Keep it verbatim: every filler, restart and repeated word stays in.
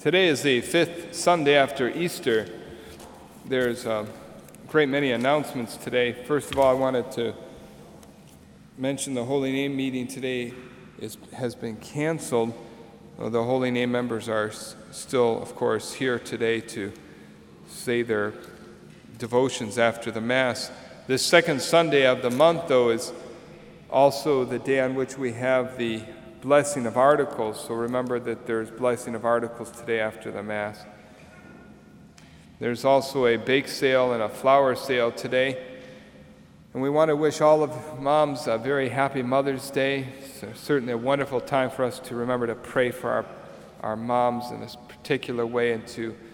Today is the fifth Sunday after Easter. There's a great many announcements today. First of all, I wanted to mention the Holy Name meeting today is, has been canceled. The Holy Name members are s- still, of course, here today to say their devotions after the Mass. This second Sunday of the month, though, is also the day on which we have the blessing of articles. So remember that there's blessing of articles today after the Mass. There's also a bake sale and a flower sale today. And we want to wish all of moms a very happy Mother's Day. It's certainly a wonderful time for us to remember to pray for our, our moms in this particular way and to